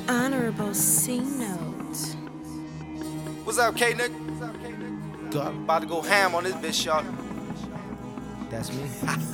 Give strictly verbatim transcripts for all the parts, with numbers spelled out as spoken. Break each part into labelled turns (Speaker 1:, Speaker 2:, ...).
Speaker 1: Honorable C Note.
Speaker 2: What's up, K Nick?
Speaker 3: Go.
Speaker 2: About to go ham on this bitch, y'all.
Speaker 3: That's me.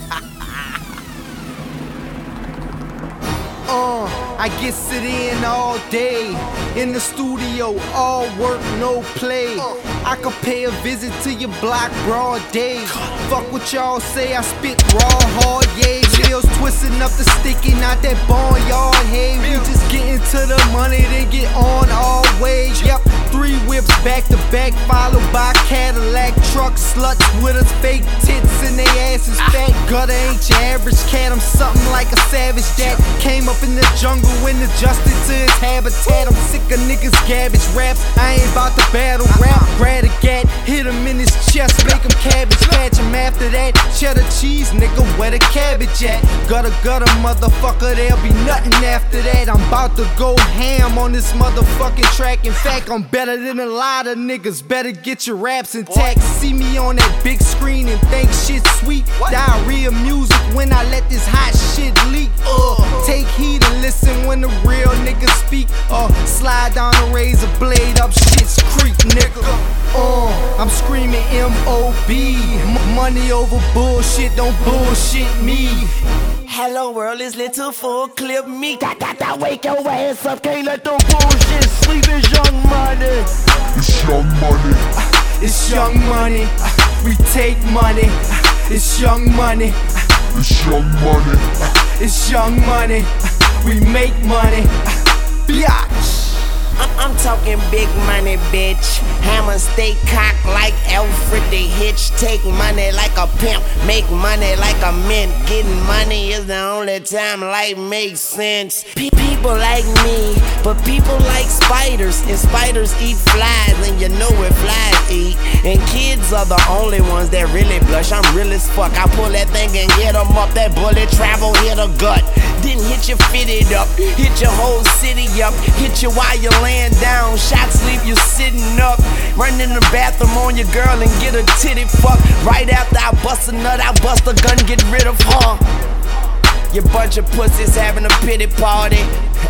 Speaker 3: Uh, I gets it in all day. In the studio, all work, no play. I could pay a visit to your block broad day. Fuck what y'all say, I spit raw hard, yay. Meals twisting up the sticky, not that barnyard hay. We just getting to the money, then get on all way. Yep, three whips back to back, followed by Cadillac truck sluts with us fake tits and they asses fat. Gutter ain't your average cat, I'm something like a savage that came up in the jungle and adjusted to his habitat. I'm sick of niggas garbage raps, I ain't about to battle rap. Grab a gat, hit him in his chest, make him cabbage patch him after that. Cheddar cheese, nigga, where the cabbage at? Gutter gutter motherfucker, there'll be nothing after that. I'm about to go ham on this motherfucking track. In fact, I'm better than a lot of niggas, better get your raps intact. See me on that big screen and think shit sweet. Diarrhea music when I let this hot shit leak. Uh, take heed and listen when the real niggas speak. Uh, slide down the razor blade up shit's creek, nigga. Uh, I'm screaming M O B. M- money over bullshit, don't bullshit me.
Speaker 4: Hello world, is little full clip me. That that that wake your ass up, can't let the bullshit sleep. It's young money.
Speaker 5: It's young money.
Speaker 3: It's young money. We take money. It's young money.
Speaker 5: It's young money.
Speaker 3: It's young money. We make money. Biatch.
Speaker 4: I'm, I'm talking big money, bitch. Hammer stay cocked like Alfred the Hitch. Take money like a pimp, make money like a mint. Getting money is the only time life makes sense. Pe- people like me, but people like spiders. And spiders eat flies, and you know what flies eat. And kids are the only ones that really blush. I'm real as fuck. I pull that thing and hit them up. That bullet travel hit a gut. Didn't hit you fitted up, hit your whole city up. Hit you while you're laying down, shot sleep, you sitting up. Run in the bathroom on your girl and get a titty fuck. Right after I bust a nut, I bust a gun, get rid of her. You bunch of pussies having a pity party.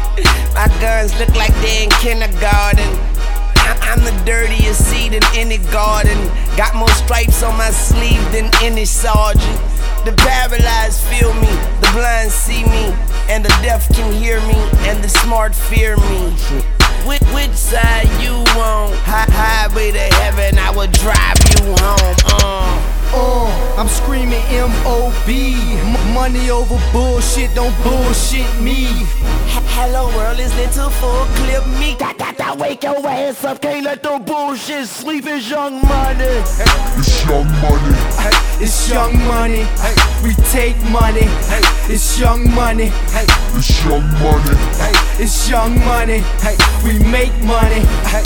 Speaker 4: My guns look like they in kindergarten. I- I'm the dirtiest seed in any garden. Got more stripes on my sleeve than any sergeant. The paralyzed feel me, the blind see me, and the deaf can hear me, and the smart fear me. Which, which side you on? Hi- highway to heaven, I will drive you home. Uh.
Speaker 3: Uh, I'm screaming M O B. M- money over bullshit, don't bullshit me.
Speaker 4: Hello world, is little full clip me. That that that wake your ass up, can't let the bullshit sleep. It's young money.
Speaker 5: It's young money.
Speaker 3: It's young money. We take money. It's young money.
Speaker 5: It's young money.
Speaker 3: It's young money. We make money.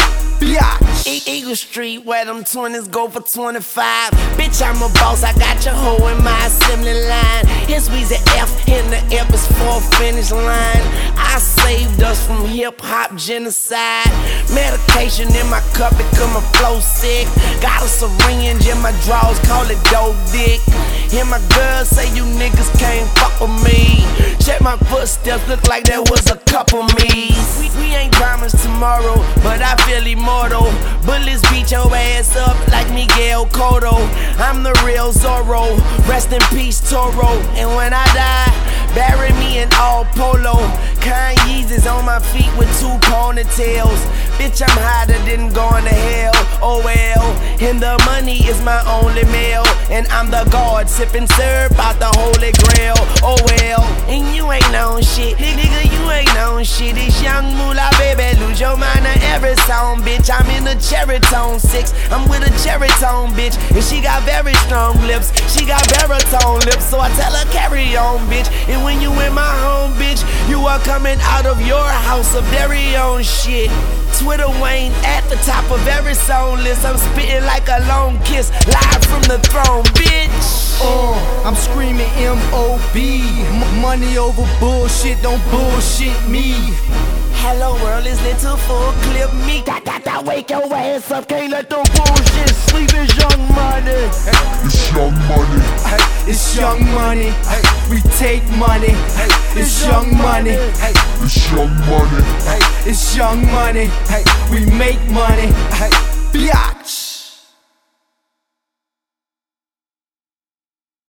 Speaker 3: Biatch.
Speaker 4: E- Eagle Street, where them twenties go for twenty-five. Bitch, I'm a boss, I got your hoe in my assembly line. Here's Weezy F, in the F is for finish line. I saved us from hip hop genocide. Medication in my cup, it come a flow sick. Got a syringe in my drawers, call it dope dick. Hear my girls say you niggas can't fuck with me. Check my footsteps, look like there was a couple me's. We, we ain't promised tomorrow, but I feel immortal. Bullets beat your ass up like Miguel Cotto. I'm the real Zorro, rest in peace Toro. And when I die, bury me in all polo. Kanye's on my feet with two ponytails. Bitch, I'm hotter than going to hell. Oh well, and the money is my only meal. And I'm the God sipping syrup out the holy grail. Oh well, and you ain't known shit, nigga, you ain't known shit. It's young moolah, baby, lose your mind to every song, bitch. I'm in the cherry tone six, I'm with a cherry tone bitch. And she got very strong lips, she got baritone lips. So I tell her carry on, bitch. And when you in my home, bitch, you are coming out of your house of very own shit. Twitter Wayne at the top of every song list. I'm spitting like a long kiss, live from the throne, bitch.
Speaker 3: Uh, I'm screaming M O B. M- money over bullshit, don't bullshit me.
Speaker 4: Hello world, is little full clip me. That that that wake your ass up, can't let the bullshit sleep. It's Young Money.
Speaker 5: It's Young Money.
Speaker 3: It's Young Money. We take money. It's Young Money.
Speaker 5: It's Young Money.
Speaker 3: It's Young Money. We make money.